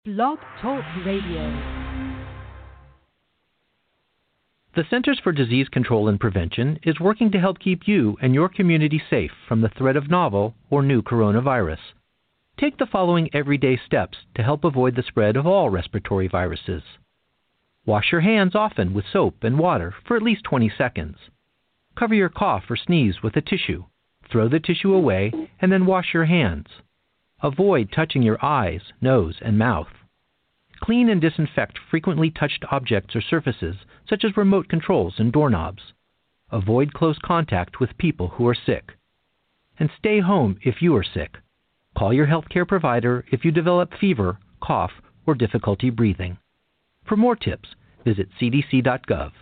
Blog Talk Radio. The Centers for Disease Control and Prevention is working to help keep you and your community safe from the threat of novel or new coronavirus. Take the following everyday steps to help avoid the spread of all respiratory viruses. Wash your hands often with soap and water for at least 20 seconds. Cover your cough or sneeze with a tissue. Throw the tissue away and then wash your hands. Avoid touching your eyes, nose, and mouth. Clean and disinfect frequently touched objects or surfaces, such as remote controls and doorknobs. Avoid close contact with people who are sick. And stay home if you are sick. Call your healthcare provider if you develop fever, cough, or difficulty breathing. For more tips, visit cdc.gov.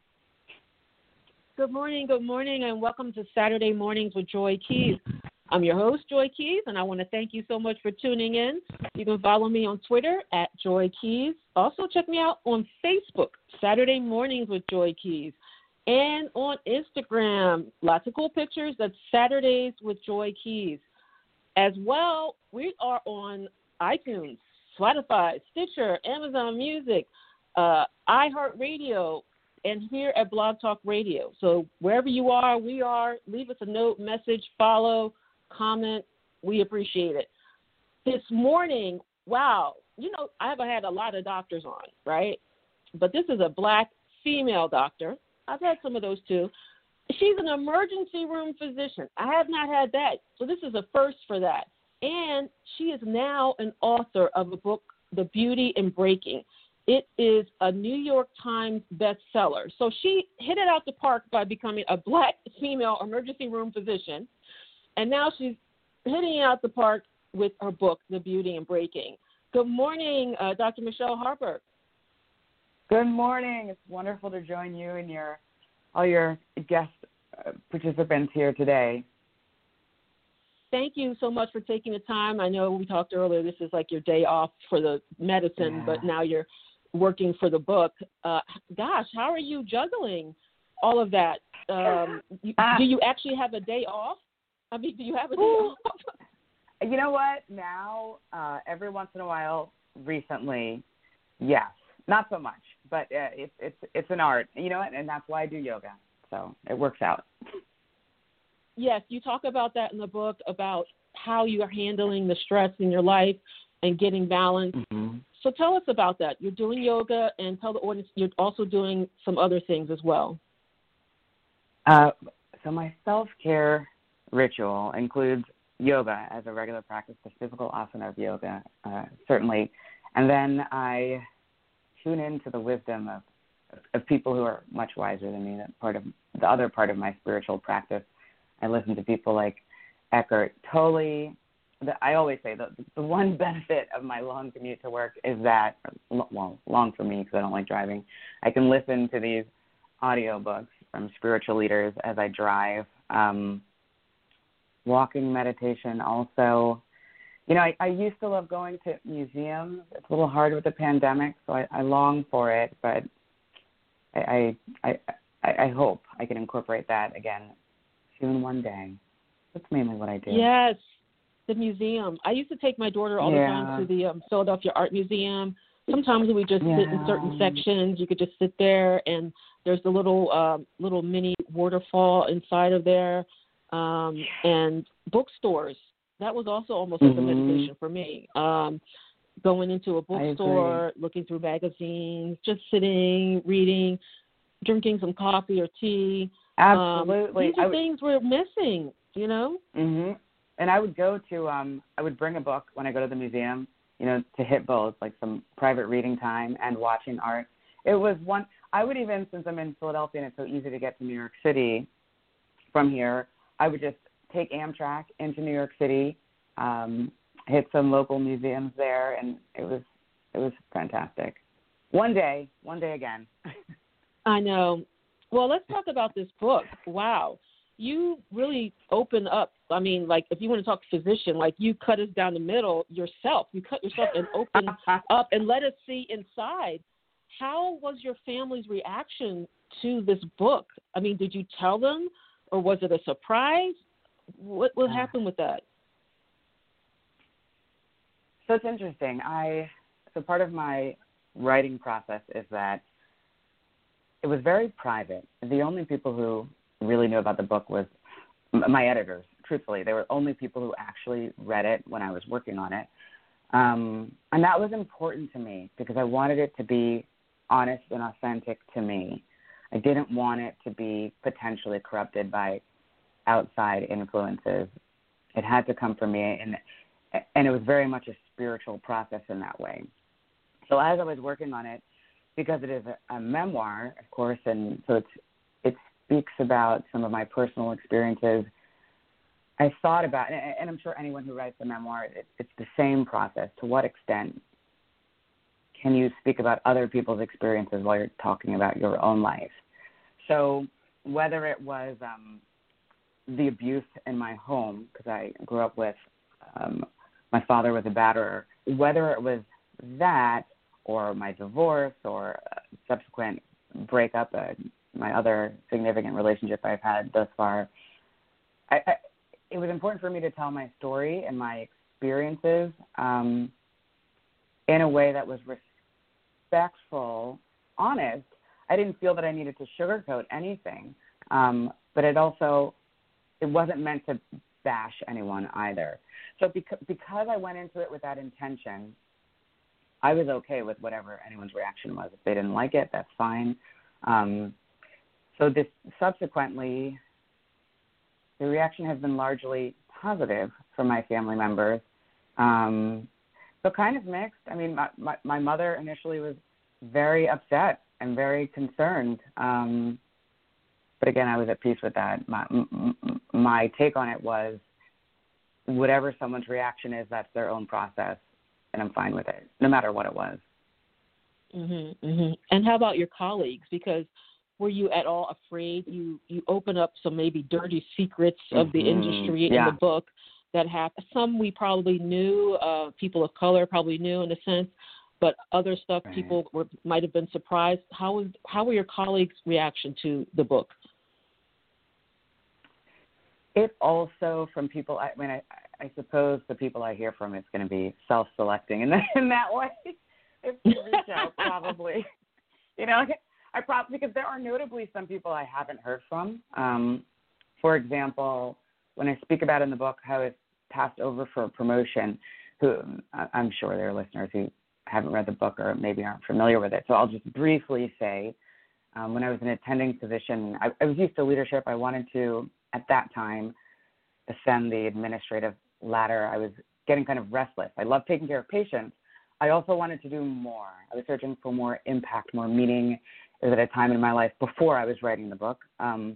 Good morning, and welcome to Saturday Mornings with Joy Keys. I'm your host, Joy Keys, and I want to thank you so much for tuning in. You can follow me on Twitter at Joy Keys. Also, check me out on Facebook, Saturday Mornings with Joy Keys, and on Instagram. Lots of cool pictures. That's Saturdays with Joy Keys. As well, we are on iTunes, Spotify, Stitcher, Amazon Music, iHeartRadio, and here at Blog Talk Radio. So wherever you are, we are. Leave us a note, message, follow, comment. We appreciate it. This morning, wow, I haven't had a lot of doctors on, right? But this is a black female doctor. I've had some of those too. She's an emergency room physician. I have not had that. So this is a first for that. And she is now an author of a book, The Beauty in Breaking. It is a New York Times bestseller. So she hit it out the park by becoming a black female emergency room physician. And now she's hitting it out the park with her book, The Beauty in Breaking. Good morning, Dr. Michelle Harper. Good morning. It's wonderful to join you and all your guest participants here today. Thank you so much for taking the time. I know we talked earlier, this is like your day off for the medicine, but now you're working for the book. Gosh, how are you juggling all of that? Do you actually have a day off? I mean, do you have a day off? You know what? Now, every once in a while, recently, yes. Not so much, but it's an art, and that's why I do yoga. So it works out. Yes, you talk about that in the book, about how you are handling the stress in your life and getting balance. Mm-hmm. So tell us about that. You're doing yoga, and tell the audience you're also doing some other things as well. So my self-care ritual includes yoga as a regular practice, the physical asana of yoga, certainly. And then I tune into the wisdom of people who are much wiser than me. That's the other part of my spiritual practice. I listen to people like Eckhart Tolle. I always say the one benefit of my long commute to work is that, long for me because I don't like driving, I can listen to these audiobooks from spiritual leaders as I drive. Walking meditation also. I used to love going to museums. It's a little hard with the pandemic, so I long for it, but I hope I can incorporate that again soon one day. That's mainly what I do. Yes, the museum. I used to take my daughter all the time to the Philadelphia Art Museum. Sometimes we just sit in certain sections. You could just sit there, and there's the little mini waterfall inside of there, and bookstores. That was also almost like a meditation for me. Going into a bookstore, looking through magazines, just sitting, reading, drinking some coffee or tea. Absolutely. These are things we're missing, Mm-hmm. And I would go to, I would bring a book when I go to the museum, to hit both, like some private reading time and watching art. It was I would even, since I'm in Philadelphia and it's so easy to get to New York City from here, I would just take Amtrak into New York City, hit some local museums there, and it was fantastic. One day again. I know. Well, let's talk about this book. Wow. You really open up. I mean, like, if you want to talk physician, like, you cut us down the middle yourself. You cut yourself and open up and let us see inside. How was your family's reaction to this book? I mean, did you tell them, or was it a surprise? What happened with that? So it's interesting. so part of my writing process is that it was very private. The only people who really knew about the book was my editors, truthfully. They were only people who actually read it when I was working on it. And that was important to me because I wanted it to be honest and authentic to me. I didn't want it to be potentially corrupted by outside influences. It had to come from me, and it was very much a spiritual process in that way. So as I was working on it, because it is a memoir, of course, and so it speaks about some of my personal experiences, I thought about, and I'm sure anyone who writes a memoir, it's the same process. To what extent can you speak about other people's experiences while you're talking about your own life? So whether it was the abuse in my home, because I grew up with, my father was a batterer, whether it was that or my divorce or subsequent breakup, my other significant relationship I've had thus far, it was important for me to tell my story and my experiences in a way that was respectful, honest. I didn't feel that I needed to sugarcoat anything, but it wasn't meant to bash anyone either. So because I went into it with that intention, I was okay with whatever anyone's reaction was. If they didn't like it, that's fine. So this subsequently, the reaction has been largely positive from my family members. So kind of mixed. I mean, my mother initially was very upset and very concerned. But again, I was at peace with that. My take on it was, whatever someone's reaction is, that's their own process, and I'm fine with it, no matter what it was. Mm-hmm, mm-hmm. And how about your colleagues? Because were you at all afraid? You open up some maybe dirty secrets of the industry in the book that happened. Some we probably knew, people of color probably knew in a sense, but other stuff people might have been surprised. How were your colleagues' reaction to the book? It also, from people, I suppose the people I hear from, it's going to be self-selecting in that way. If you reach out, probably. Because there are notably some people I haven't heard from. For example, when I speak about in the book how it's passed over for a promotion, who I'm sure there are listeners who haven't read the book or maybe aren't familiar with it. So I'll just briefly say, when I was an attending physician, I was used to leadership. I wanted to, at that time, ascend the administrative ladder. I was getting kind of restless. I love taking care of patients. I also wanted to do more. I was searching for more impact, more meaning. It was at a time in my life before I was writing the book. So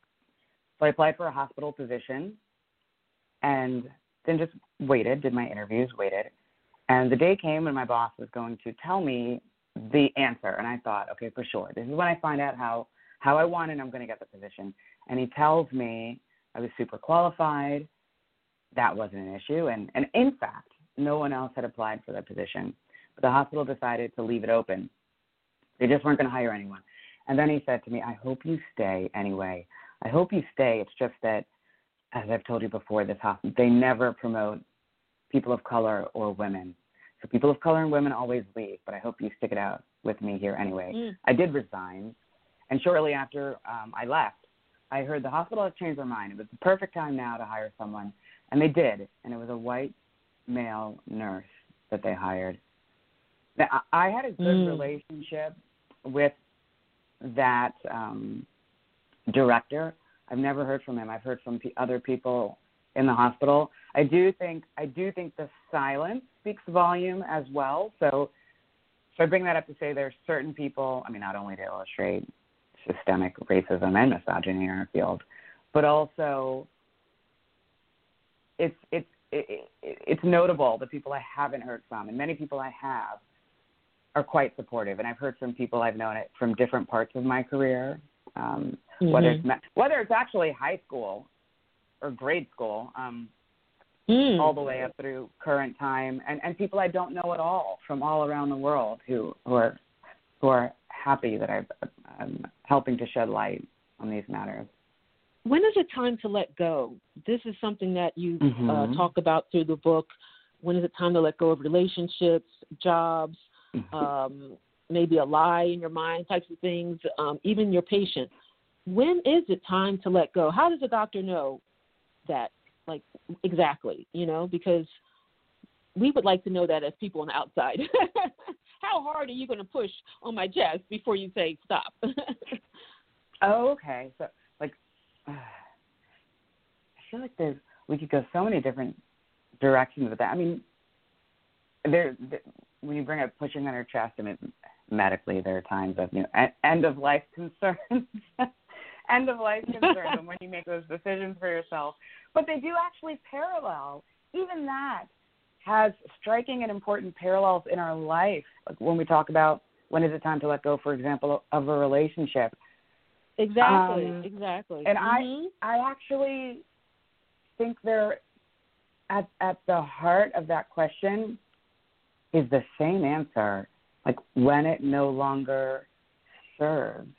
I applied for a hospital position and then just waited, did my interviews, waited. And the day came when my boss was going to tell me the answer. And I thought, okay, for sure. This is when I find out how I want and I'm going to get the position. And he tells me I was super qualified. That wasn't an issue. And in fact, no one else had applied for that position. But the hospital decided to leave it open. They just weren't going to hire anyone. And then he said to me, I hope you stay anyway. I hope you stay. It's just that, as I've told you before, this hospital, they never promote people of color or women. So people of color and women always leave, but I hope you stick it out with me here anyway. I did resign. And shortly after I left, I heard the hospital has changed their mind. It was the perfect time now to hire someone. And they did. And it was a white male nurse that they hired. Now, I had a good relationship with that director. I've never heard from him. I've heard from other people in the hospital. I do think the silence speaks volume as well. So I bring that up to say there's certain people, I mean, not only to illustrate systemic racism and misogyny in our field, but also it's notable the people I haven't heard from, and many people I have are quite supportive. And I've heard from people I've known it from different parts of my career, whether it's actually high school or grade school, all the way up through current time, and people I don't know at all from all around the world who are happy that I'm helping to shed light on these matters. When is it time to let go? This is something that you talk about through the book. When is it time to let go of relationships, jobs, maybe a lie in your mind, types of things, even your patient. When is it time to let go? How does a doctor know that, like, exactly, because we would like to know that as people on the outside. How hard are you going to push on my chest before you say stop? Oh, okay. So, like, I feel like we could go so many different directions with that. I mean, when you bring up pushing on her chest, I mean, medically, there are times of end of life concerns, end of life concerns, and when you make those decisions for yourself. But they do actually parallel. Even that has striking and important parallels in our life. Like when we talk about when is it time to let go, for example, of a relationship. Exactly. And I actually think they're at the heart of that question is the same answer, like when it no longer serves.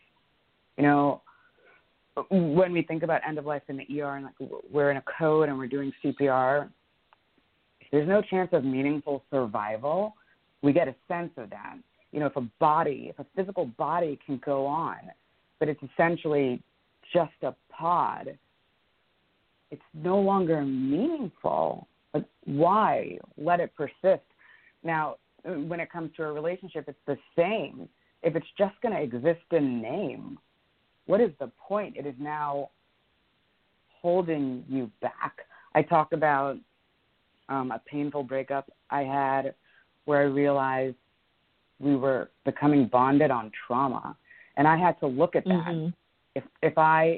When we think about end of life in the ER and like we're in a code and we're doing CPR, there's no chance of meaningful survival. We get a sense of that. If a physical body can go on, but it's essentially just a pod, it's no longer meaningful. Like, why let it persist? Now, when it comes to a relationship, it's the same. If it's just going to exist in name, what is the point? It is now holding you back. I talk about a painful breakup I had where I realized we were becoming bonded on trauma. And I had to look at that. Mm-hmm. If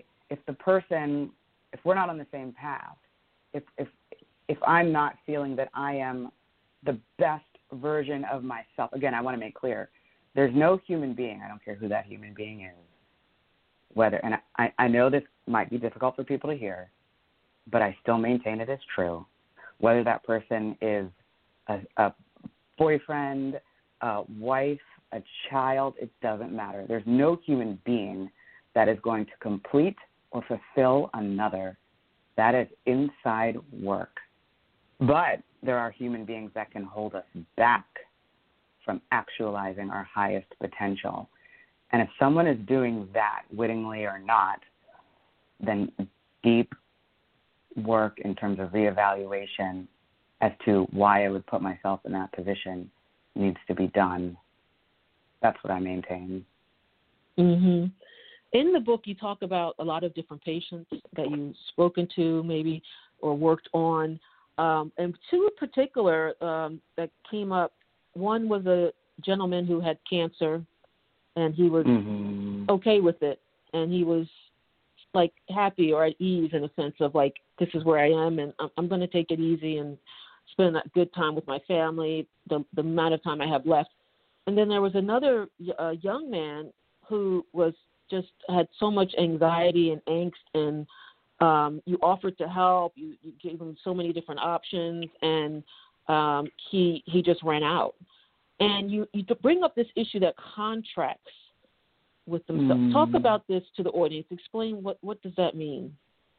we're not on the same path, if I'm not feeling that I am the best version of myself, again, I want to make clear, there's no human being, I don't care who that human being is, and I know this might be difficult for people to hear, but I still maintain it as true. Whether that person is a boyfriend, a wife, a child, it doesn't matter. There's no human being that is going to complete or fulfill another. That is inside work. But there are human beings that can hold us back from actualizing our highest potential. And if someone is doing that, wittingly or not, then deep work in terms of reevaluation as to why I would put myself in that position needs to be done. That's what I maintain. Mm-hmm. In the book, you talk about a lot of different patients that you've spoken to, maybe, or worked on. And two in particular that came up. One was a gentleman who had cancer, and he was okay with it, and he was like happy or at ease in a sense of like, this is where I am, and I'm going to take it easy and spend a good time with my family, the amount of time I have left. And then there was another young man who was just had so much anxiety and angst, and you offered to help. You gave him so many different options, and he just ran out. And you bring up this issue that contracts with themselves. Talk about this to the audience. Explain what does that mean?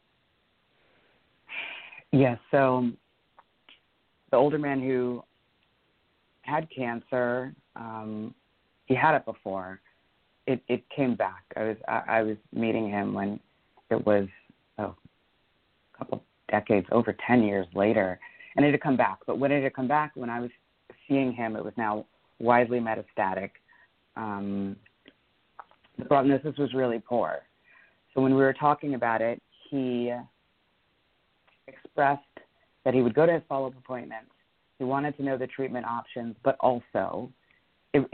Yes, so the older man who had cancer, he had it before. It came back. I was meeting him when it was a couple decades, over 10 years later, and it had come back. But when it had come back, when I was seeing him, it was now widely metastatic. The prognosis was really poor. So when we were talking about it, he expressed that he would go to his follow-up appointments. He wanted to know the treatment options, but also, in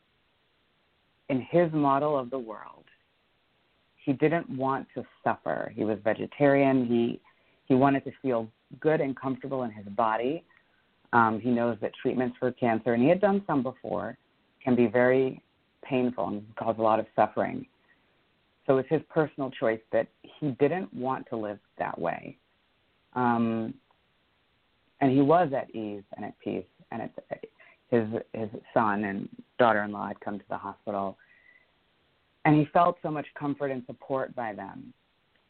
his model of the world, he didn't want to suffer. He was vegetarian. He wanted to feel good and comfortable in his body. He knows that treatments for cancer, and he had done some before, can be very painful and cause a lot of suffering. So it's his personal choice that he didn't want to live that way. And he was at ease and at peace. And his son and daughter-in-law had come to the hospital. And he felt so much comfort and support by them.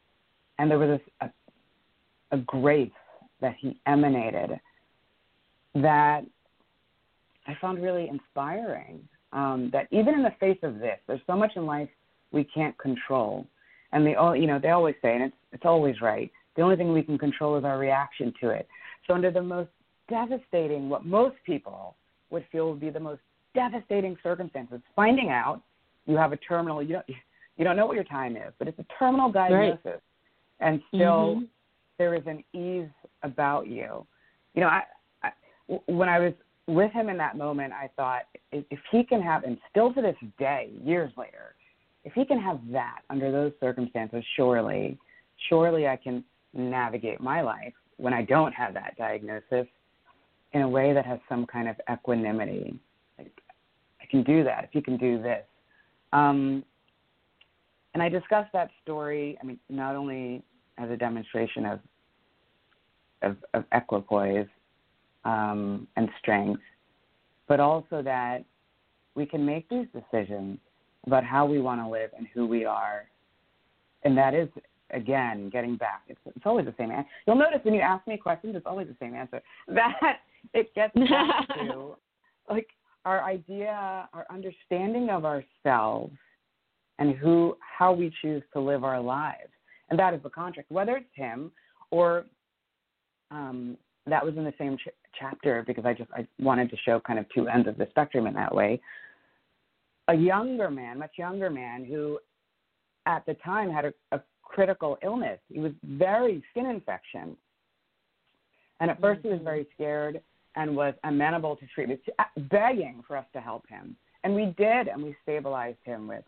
And there was a grace that he emanated that I found really inspiring. That even in the face of this, there's so much in life we can't control. And they always say, and it's always right, the only thing we can control is our reaction to it. So under the most devastating, what most people would feel would be the most devastating circumstances, finding out you have a terminal, you don't know what your time is, but it's a terminal diagnosis. Right. And still there is an ease about you. You know, when I was with him in that moment, I thought, if he can have, and still to this day, years later, if he can have that under those circumstances, surely I can navigate my life when I don't have that diagnosis in a way that has some kind of equanimity. Like, I can do that if he can do this. And I discussed that story, I mean, not only as a demonstration of equipoise and strength, but also that we can make these decisions about how we want to live and who we are. And that is, again, getting back. It's always the same answer. You'll notice when you ask me questions, it's always the same answer. That it gets back to, like, our idea, our understanding of ourselves and how we choose to live our lives. And that is the contract, whether it's him or that was in the same chapter because I wanted to show kind of two ends of the spectrum in that way. A younger man, much younger man, who at the time had a critical illness. He was skin infection. And at first he was very scared and was amenable to treatment, begging for us to help him. And we did, and we stabilized him with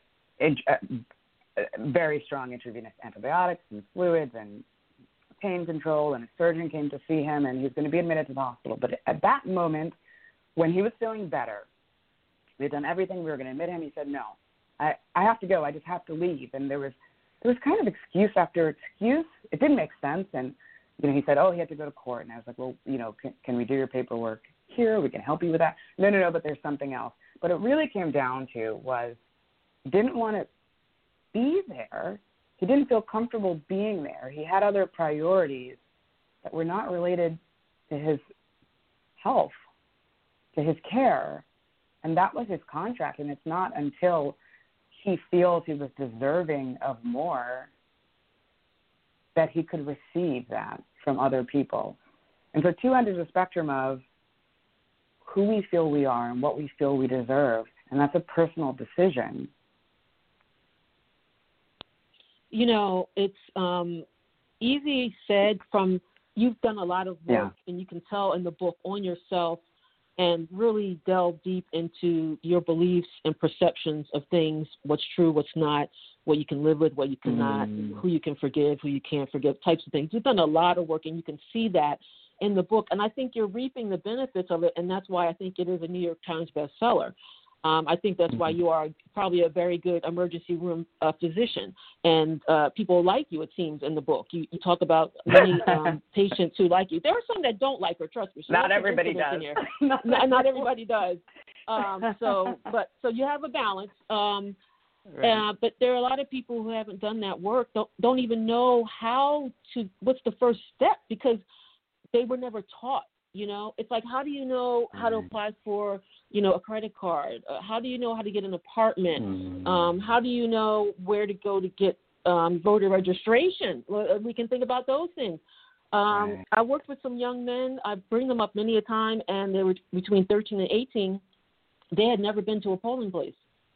very strong intravenous antibiotics and fluids and pain control, and a surgeon came to see him, and he was going to be admitted to the hospital. But at that moment, when he was feeling better, we had done everything. We were going to admit him. He said, no, I have to go. I just have to leave. And there was kind of excuse after excuse. It didn't make sense. And, he said, he had to go to court. And I was like, well, can we do your paperwork here? We can help you with that. No, but there's something else. But it really came down to was he didn't want to be there. He didn't feel comfortable being there. He had other priorities that were not related to his health, to his care. And that was his contract. And it's not until he feels he was deserving of more that he could receive that from other people. And so two ends of the spectrum of who we feel we are and what we feel we deserve. And that's a personal decision. It's easy said from you've done a lot of work, and you can tell in the book on yourself and really delve deep into your beliefs and perceptions of things, what's true, what's not, what you can live with, what you cannot, who you can forgive, who you can't forgive, types of things. You've done a lot of work, and you can see that in the book. And I think you're reaping the benefits of it, and that's why I think it is a New York Times bestseller. I think that's why you are probably a very good emergency room physician, and people like you, it seems, in the book. You talk about many patients who like you. There are some that don't like her, trust me. Not everybody does. Not everybody does. So you have a balance. Right. But there are a lot of people who haven't done that work, don't even know what's the first step, because they were never taught. It's like, how do you know how to apply for, a credit card? How do you know how to get an apartment? How do you know where to go to get voter registration? We can think about those things. I worked with some young men. I bring them up many a time, and they were between 13 and 18. They had never been to a polling place.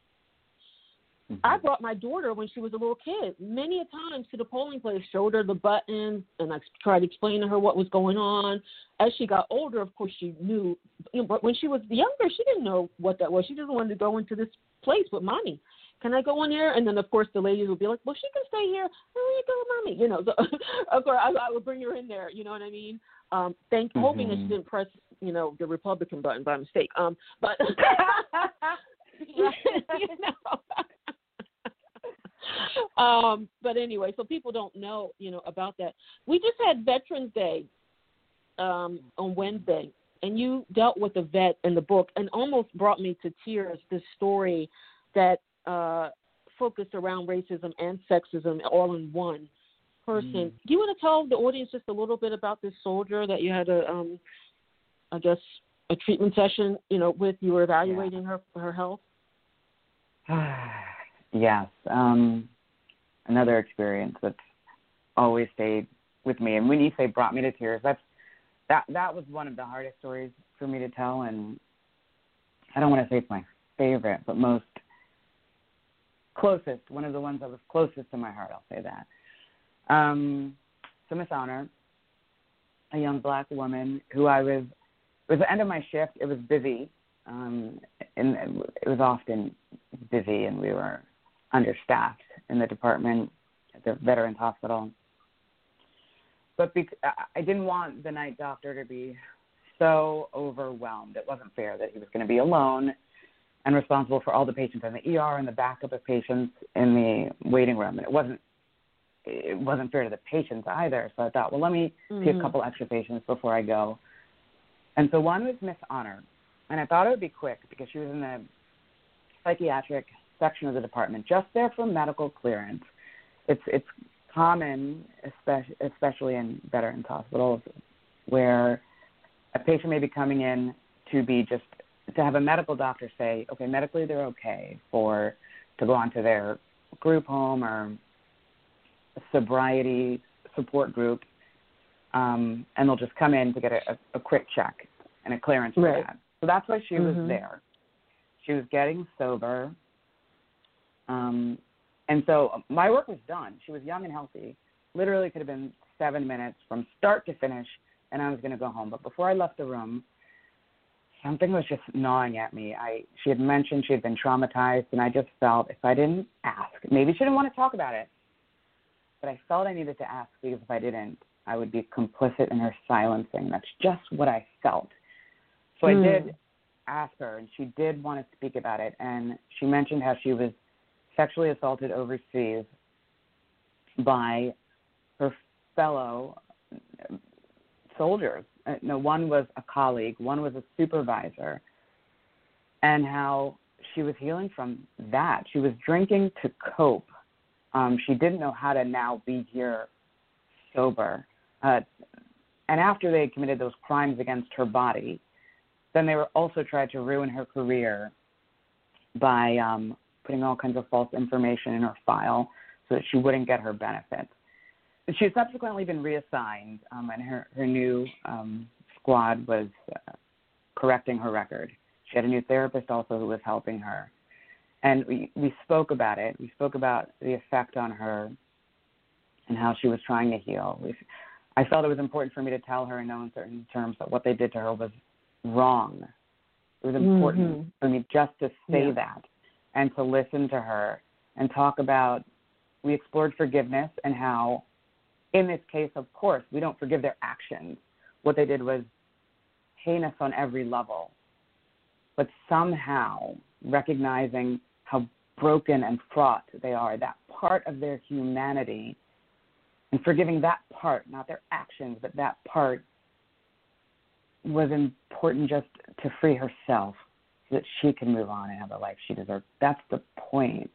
I brought my daughter when she was a little kid many a times to the polling place, showed her the buttons, and I tried to explain to her what was going on. As she got older, of course, she knew, but when she was younger, she didn't know what that was. She just wanted to go into this place with mommy. Can I go in there? And then, of course, the ladies would be like, well, she can stay here. Where you go, mommy? So, of course, I would bring her in there. You know what I mean? Hoping that she didn't press, the Republican button by mistake. But, but anyway, so people don't know, about that. We just had Veterans Day on Wednesday, and you dealt with a vet in the book and almost brought me to tears, this story that focused around racism and sexism all in one person. Do you want to tell the audience just a little bit about this soldier that you had a I guess, a treatment session, with you were evaluating her health? Yes. Another experience that's always stayed with me. And when you say brought me to tears, that was one of the hardest stories for me to tell. And I don't want to say it's my favorite, but most closest, one of the ones that was closest to my heart, I'll say that. So Miss Honor, a young black woman who it was the end of my shift. It was busy, and it was often busy, and we were understaffed in the department at the Veterans Hospital. But I didn't want the night doctor to be so overwhelmed. It wasn't fair that he was going to be alone and responsible for all the patients in the ER and the backup of patients in the waiting room. And it wasn't fair to the patients either. So I thought, well, let me see a couple extra patients before I go. And so one was Miss Honor. And I thought it would be quick because she was in the psychiatric section of the department, just there for medical clearance. It's common, especially in veterans hospitals, where a patient may be coming in to have a medical doctor say, okay, medically they're okay to go on to their group home or sobriety support group, and they'll just come in to get a quick check and a clearance for that. So that's why she was there. She was getting sober. And so my work was done. She was young and healthy. Literally could have been 7 minutes from start to finish, and I was going to go home. But before I left the room, something was just gnawing at me. She had mentioned she had been traumatized, and I just felt if I didn't ask, maybe she didn't want to talk about it, but I felt I needed to ask because if I didn't, I would be complicit in her silencing. That's just what I felt. So I did ask her, and she did want to speak about it, and she mentioned how she was sexually assaulted overseas by her fellow soldiers. One was a colleague, one was a supervisor, and how she was healing from that. She was drinking to cope. She didn't know how to now be here sober. And after they had committed those crimes against her body, then they were also tried to ruin her career by putting all kinds of false information in her file so that she wouldn't get her benefits. She has subsequently been reassigned, and her new squad was correcting her record. She had a new therapist also who was helping her. And we spoke about it. We spoke about the effect on her and how she was trying to heal. I felt it was important for me to tell her in no uncertain terms that what they did to her was wrong. It was important for me just to say that and to listen to her and talk about, we explored forgiveness and how, in this case, of course, we don't forgive their actions. What they did was heinous on every level. But somehow recognizing how broken and fraught they are, that part of their humanity, and forgiving that part, not their actions, but that part was important just to free herself so that she can move on and have the life she deserves. That's the point.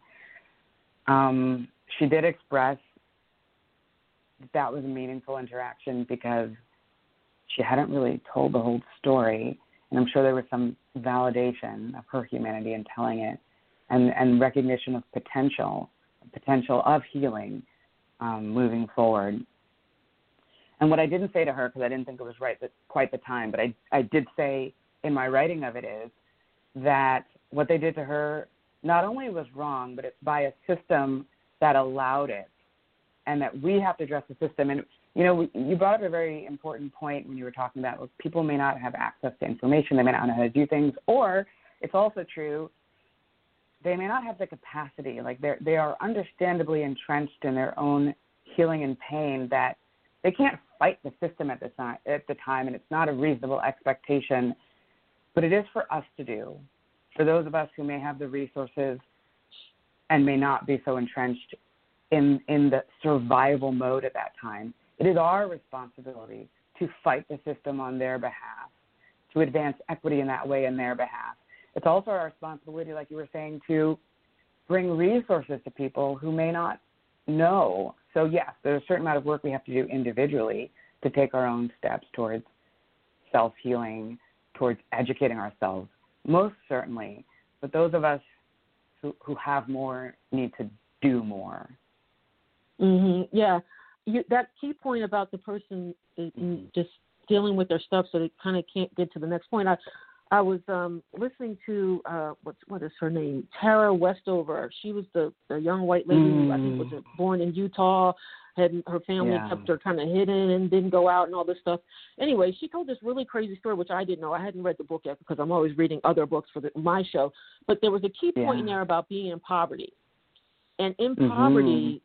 She did express that was a meaningful interaction because she hadn't really told the whole story, and I'm sure there was some validation of her humanity in telling it, and recognition of potential of healing moving forward. And what I didn't say to her, because I didn't think it was right at quite the time, but I did say in my writing of it is that what they did to her not only was wrong, but it's by a system that allowed it, and that we have to address the system. And, you brought up a very important point when you were talking about people may not have access to information, they may not know how to do things, or it's also true, they may not have the capacity. Like they are understandably entrenched in their own healing and pain that they can't fight the system at the time, and it's not a reasonable expectation. But it is for us to do, for those of us who may have the resources and may not be so entrenched in the survival mode at that time. It is our responsibility to fight the system on their behalf, to advance equity in that way in their behalf. It's also our responsibility, like you were saying, to bring resources to people who may not know. So, yes, there's a certain amount of work we have to do individually to take our own steps towards self-healing towards educating ourselves, most certainly. But those of us who have more need to do more. Mm-hmm. Yeah. That key point about the person just dealing with their stuff so they kind of can't get to the next point. I was listening to, what is her name? Tara Westover. She was the young white lady who I think was born in Utah. Her family kept her kind of hidden and didn't go out and all this stuff. Anyway, she told this really crazy story, which I didn't know. I hadn't read the book yet because I'm always reading other books for my show. But there was a key point in there about being in poverty. And in poverty,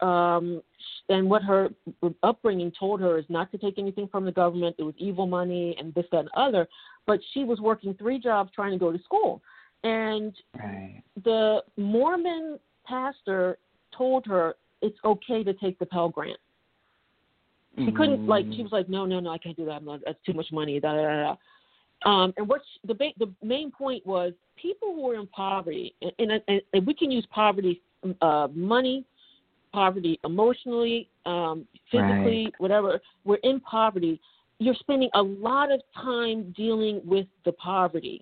and what her upbringing told her is not to take anything from the government. It was evil money and this, that, and other. But she was working 3 jobs trying to go to school. And the Mormon pastor told her it's okay to take the Pell Grant. She couldn't, she was like, no, I can't do that. That's too much money, da, da, da, da. And the main point was people who are in poverty, and we can use poverty, money, poverty emotionally, physically, whatever. We're in poverty. You're spending a lot of time dealing with the poverty.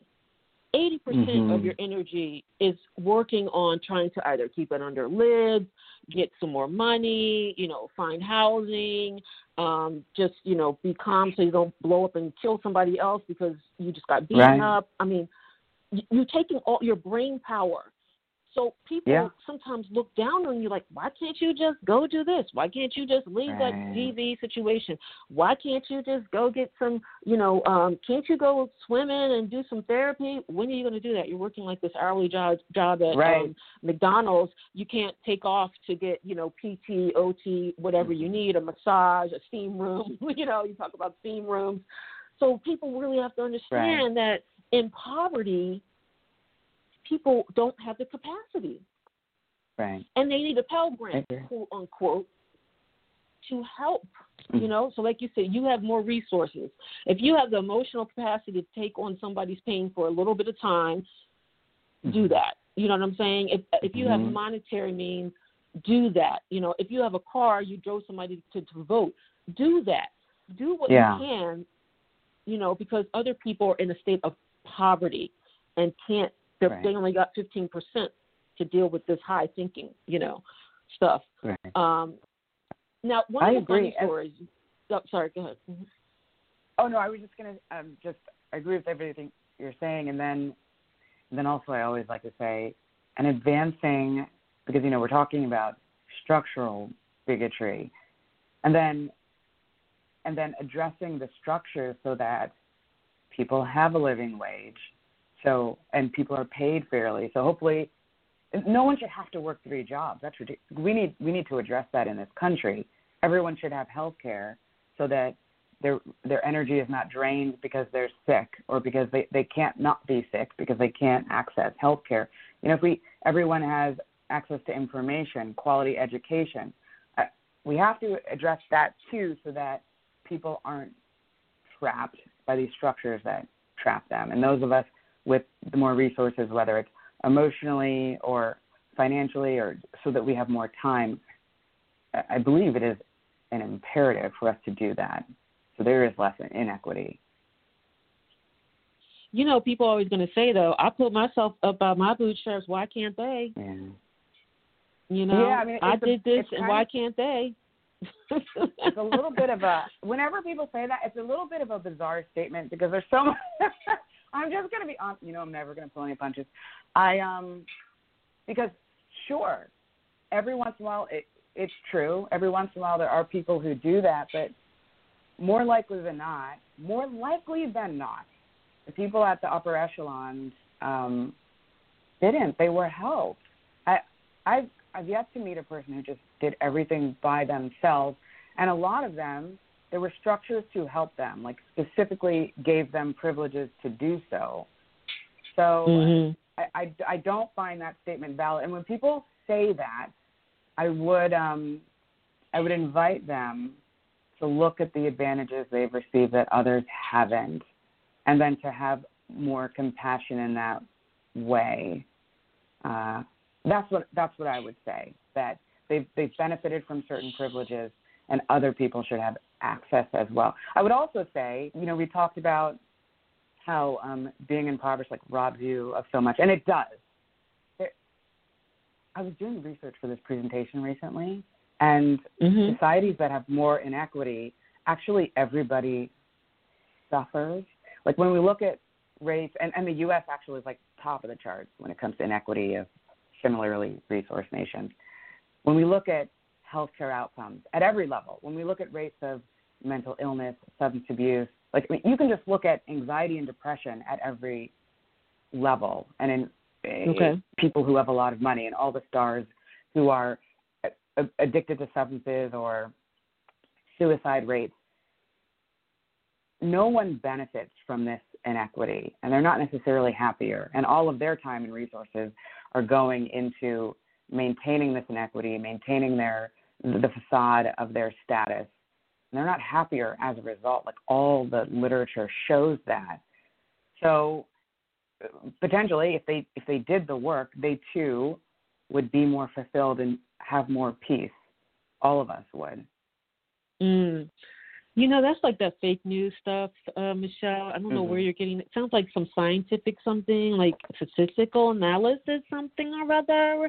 80% of your energy is working on trying to either keep it under lids, get some more money, find housing, just, be calm so you don't blow up and kill somebody else because you just got beaten up. I mean, you're taking all your brain power. So people sometimes look down on you like, why can't you just go do this? Why can't you just leave that DV situation? Why can't you just go get some, can't you go swimming and do some therapy? When are you going to do that? You're working like this hourly job at McDonald's. You can't take off to get, PT, OT, whatever you need, a massage, a steam room. You talk about steam rooms. So people really have to understand that in poverty, people don't have the capacity. And they need a Pell Grant, quote unquote, to help, So like you said, you have more resources. If you have the emotional capacity to take on somebody's pain for a little bit of time, do that. You know what I'm saying? If you have monetary means, do that. If you have a car, you drove somebody to vote, do that. Do what you can, because other people are in a state of poverty and can't. They only got 15% to deal with this high thinking, stuff. Now, one of the funny stories. Sorry, go ahead. Oh no, I was just gonna I agree with everything you're saying, and then also I always like to say, and advancing, because we're talking about structural bigotry, and then addressing the structure so that people have a living wage. So, and people are paid fairly. So hopefully, no one should have to work 3 jobs. That's ridiculous. We need to address that in this country. Everyone should have health care so that their energy is not drained because they're sick or because they can't not be sick because they can't access health care. If everyone has access to information, quality education, we have to address that too so that people aren't trapped by these structures that trap them. And those of us with the more resources, whether it's emotionally or financially, or so that we have more time, I believe it is an imperative for us to do that. So there is less inequity. People are always going to say, though, I put myself up by my bootstraps. Why can't they? I did this, and why can't they? It's a little bit of whenever people say that, it's a little bit of a bizarre statement because there's so much. I'm just going to be honest. I'm never going to pull any punches. Because sure, every once in a while it's true. Every once in a while there are people who do that, but more likely than not, the people at the upper echelons didn't. They were helped. I've yet to meet a person who just did everything by themselves, and a lot of them, there were structures to help them, like specifically gave them privileges to do so. So I don't find that statement valid. And when people say that, I would invite them to look at the advantages they've received that others haven't, and then to have more compassion in that way. That's what I would say, that they've benefited from certain privileges, and other people should have access as well. I would also say, we talked about how being impoverished robs you of so much, and it does. I was doing research for this presentation recently, and societies that have more inequity, actually everybody suffers. When we look at race, and the U.S. actually is top of the charts when it comes to inequity of similarly resourced nations. When we look at healthcare outcomes at every level, when we look at rates of mental illness, substance abuse, you can just look at anxiety and depression at every level, and in people who have a lot of money and all the stars who are addicted to substances or suicide rates. No one benefits from this inequity, and they're not necessarily happier. And all of their time and resources are going into maintaining this inequity, maintaining the facade of their status. And they're not happier as a result. All the literature shows that. So potentially, if they did the work, they too would be more fulfilled and have more peace. All of us would. That's that fake news stuff, Michelle. I don't know where you're getting it. Sounds like some scientific something, statistical analysis something or other.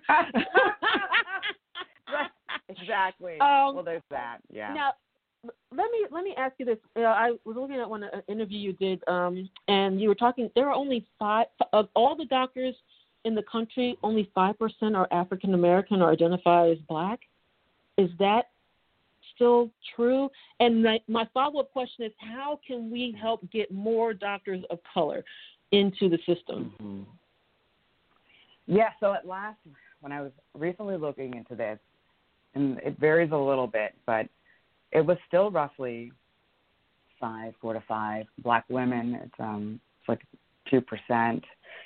Exactly. Well, there's that. Yeah. Now, let me ask you this. I was looking at one interview you did, and you were talking. There are only 5 of all the doctors in the country. Only 5% are African American or identify as Black. Is that still true? And my follow-up question is, how can we help get more doctors of color into the system? Yeah. So at last, when I was recently looking into this, and it varies a little bit, but it was still roughly 4 to 5 Black women. It's 2%.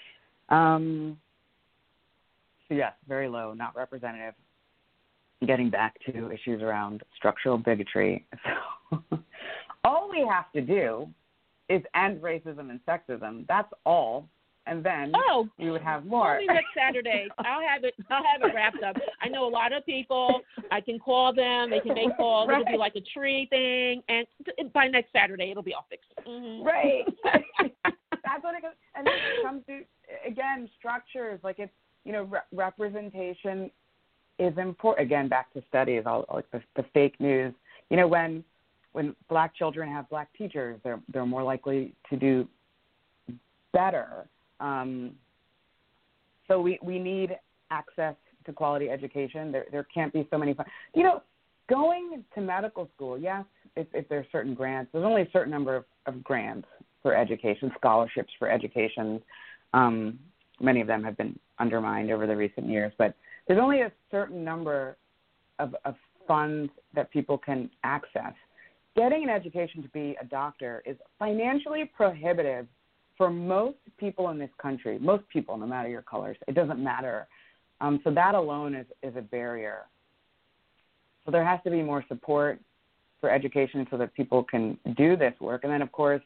So yes, very low, not representative. Getting back to issues around structural bigotry. So all we have to do is end racism and sexism. That's all. And then we would have more. Only next Saturday. I'll have it wrapped up. I know a lot of people. I can call them. They can make calls. Right. It'll be like a tree thing. And by next Saturday, it'll be all fixed. Right. That's what it goes. And then it comes to, again, structures. Representation is important. Again, back to studies, the fake news. When Black children have Black teachers, they're more likely to do better. So we need access to quality education. There can't be so many. Going to medical school, yes, if there's certain grants, there's only a certain number of grants for education, scholarships for education. Many of them have been undermined over the recent years, but there's only a certain number of funds that people can access. Getting an education to be a doctor is financially prohibitive for most people in this country, most people, no matter your colors. It doesn't matter. So that alone is a barrier. So there has to be more support for education so that people can do this work. And then, of course,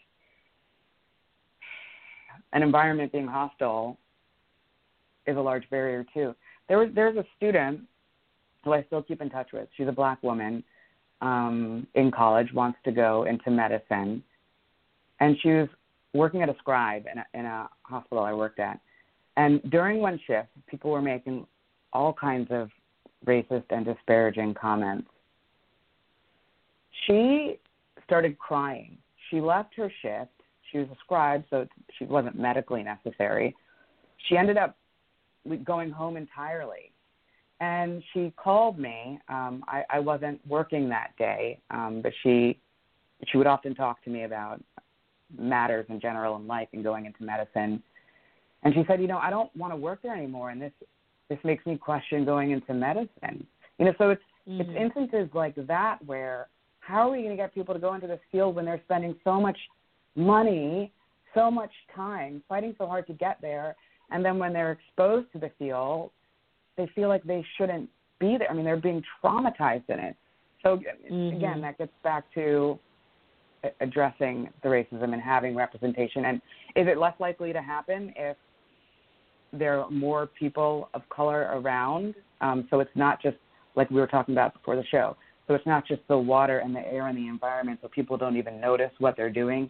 an environment being hostile is a large barrier, too. There's a student who I still keep in touch with. She's a Black woman in college, wants to go into medicine. And she was working at a scribe in a hospital I worked at. And during one shift, people were making all kinds of racist and disparaging comments. She started crying. She left her shift. She was a scribe, so she wasn't medically necessary. She ended up going home entirely. And she called me. I wasn't working that day, but she would often talk to me about matters in general in life and going into medicine. And she said, I don't want to work there anymore, and this makes me question going into medicine. So it's instances like that where how are we going to get people to go into this field when they're spending so much money, so much time, fighting so hard to get there, and then when they're exposed to the field, they feel like they shouldn't be there. I mean, they're being traumatized in it. So, again, that gets back to addressing the racism and having representation. And is it less likely to happen if there are more people of color around? So it's not just like we were talking about before the show. So it's not just the water and the air and the environment, so people don't even notice what they're doing.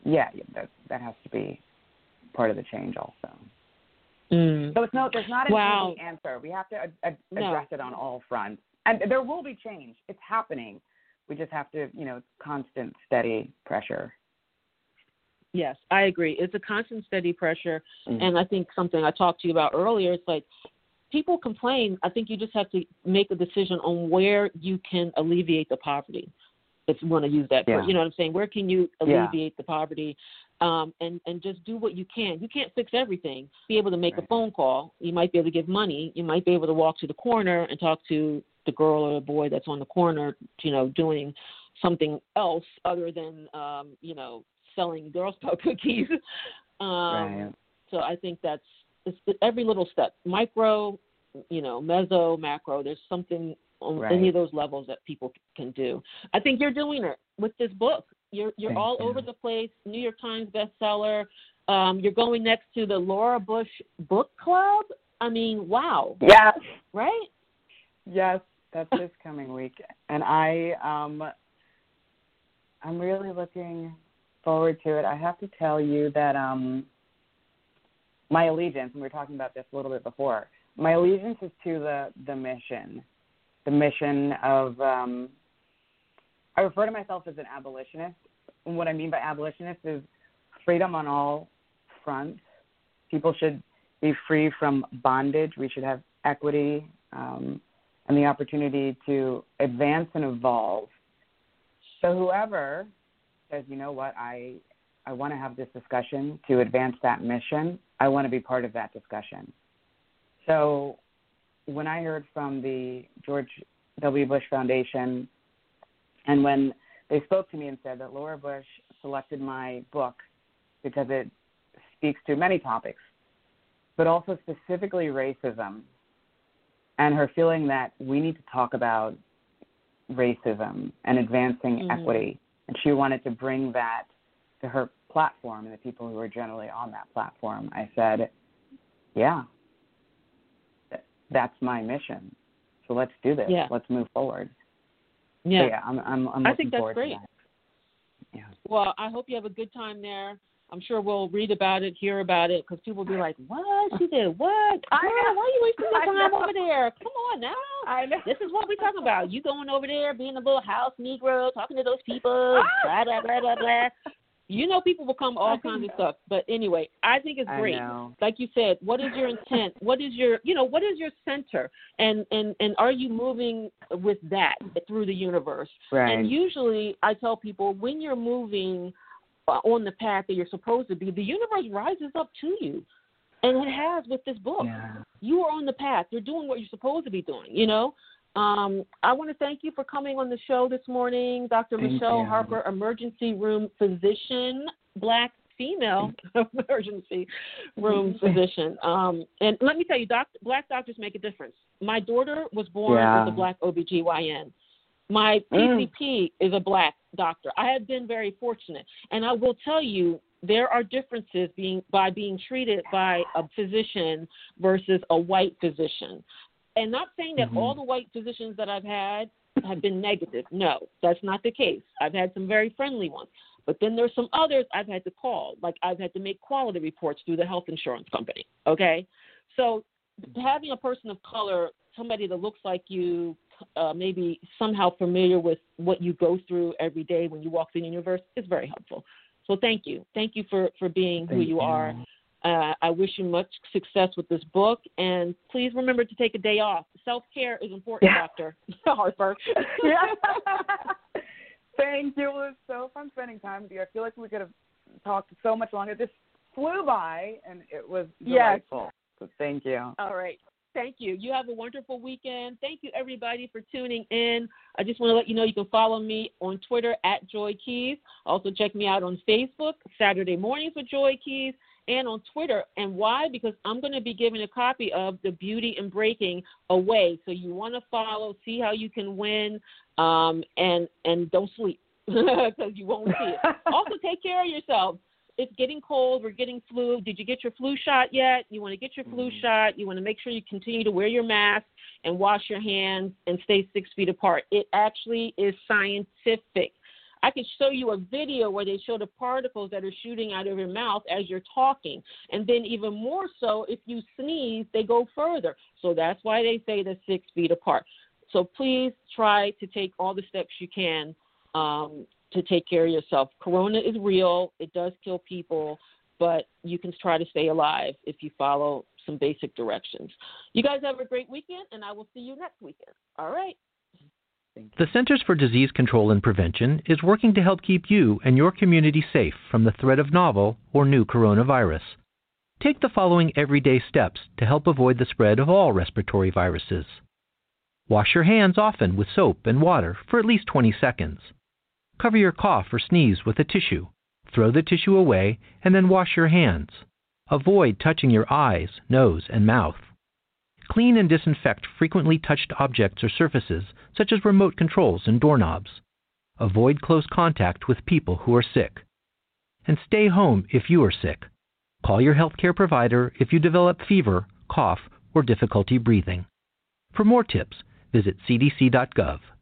that has to be part of the change also. Mm. So there's not an Wow. easy answer. We have to address it on all fronts. And there will be change. It's happening. We just have to, constant, steady pressure. Yes, I agree. It's a constant, steady pressure. Mm-hmm. And I think something I talked to you about earlier, it's like people complain. I think you just have to make a decision on where you can alleviate the poverty, if you want to use that. Yeah. You know what I'm saying? Where can you alleviate the poverty? And just do what you can. You can't fix everything. Be able to make a phone call. You might be able to give money. You might be able to walk to the corner and talk to the girl or the boy that's on the corner, doing something else other than, selling Girl Scout cookies. Right. So I think it's every little step, micro, meso, macro. There's something on any of those levels that people can do. I think you're doing it with this book. You're all over the place. New York Times bestseller. You're going next to the Laura Bush Book Club. I mean, wow. Yes. Right? Yes, that's this coming week, and I'm really looking forward to it. I have to tell you that my allegiance, and we were talking about this a little bit before, my allegiance is to the mission of, I refer to myself as an abolitionist. And what I mean by abolitionist is freedom on all fronts. People should be free from bondage. We should have equity and the opportunity to advance and evolve. So whoever says, you know what, I want to have this discussion to advance that mission, I want to be part of that discussion. So when I heard from the George W. Bush Foundation, and when they spoke to me and said that Laura Bush selected my book because it speaks to many topics, but also specifically racism, and her feeling that we need to talk about racism and advancing equity, and she wanted to bring that to her platform and the people who are generally on that platform, I said, yeah, that's my mission. So let's do this. Yeah. Let's move forward. Yeah. So yeah, I'm looking I think that's forward great. to that. Yeah. Well, I hope you have a good time there. I'm sure we'll read about it, hear about it, because people will be like, what? She did what? Girl, why are you wasting your time over there? Come on now. I know. This is what we're talking about. You going over there, being a little house Negro, talking to those people, blah, blah, blah, blah, blah. People will come all kinds of stuff. But anyway, I think it's great. Like you said, what is your intent? What is your center? And are you moving with that through the universe? Right. And usually I tell people when you're moving on the path that you're supposed to be, the universe rises up to you. And it has with this book. Yeah. You are on the path. You're doing what you're supposed to be doing, I want to thank you for coming on the show this morning, Dr. Michelle Harper, emergency room physician, Black female emergency room physician. And let me tell you, Black doctors make a difference. My daughter was born with a Black OBGYN. My PCP is a Black doctor. I have been very fortunate. And I will tell you, there are differences by being treated by a physician versus a white physician. And not saying that all the white physicians that I've had have been negative. No, that's not the case. I've had some very friendly ones. But then there's some others I've had to call. Like I've had to make quality reports through the health insurance company. Okay? So having a person of color, somebody that looks like you, maybe somehow familiar with what you go through every day when you walk through the universe is very helpful. So thank you. Thank you for being who you are. I wish you much success with this book, and please remember to take a day off. Self-care is important, Dr. Harper. Thank you. It was so fun spending time with you. I feel like we could have talked so much longer. This flew by, and it was delightful. So thank you. All right. Thank you. You have a wonderful weekend. Thank you, everybody, for tuning in. I just want to let you know you can follow me on Twitter at Joy Keys. Also, check me out on Facebook, Saturday Mornings with Joy Keys, and on Twitter. And why? Because I'm going to be giving a copy of The Beauty in Breaking away. So you want to follow, see how you can win, and don't sleep because you won't see it. Also, take care of yourself. It's getting cold. We're getting flu. Did you get your flu shot yet? You want to get your flu shot. You want to make sure you continue to wear your mask and wash your hands and stay 6 feet apart. It actually is scientific. I could show you a video where they show the particles that are shooting out of your mouth as you're talking. And then even more so, if you sneeze, they go further. So that's why they say they're 6 feet apart. So please try to take all the steps you can to take care of yourself. Corona is real. It does kill people, but you can try to stay alive if you follow some basic directions. You guys have a great weekend, and I will see you next weekend. All right. The Centers for Disease Control and Prevention is working to help keep you and your community safe from the threat of novel or new coronavirus. Take the following everyday steps to help avoid the spread of all respiratory viruses. Wash your hands often with soap and water for at least 20 seconds. Cover your cough or sneeze with a tissue. Throw the tissue away and then wash your hands. Avoid touching your eyes, nose, and mouth. Clean and disinfect frequently touched objects or surfaces, such as remote controls and doorknobs. Avoid close contact with people who are sick. And stay home if you are sick. Call your healthcare provider if you develop fever, cough, or difficulty breathing. For more tips, visit cdc.gov.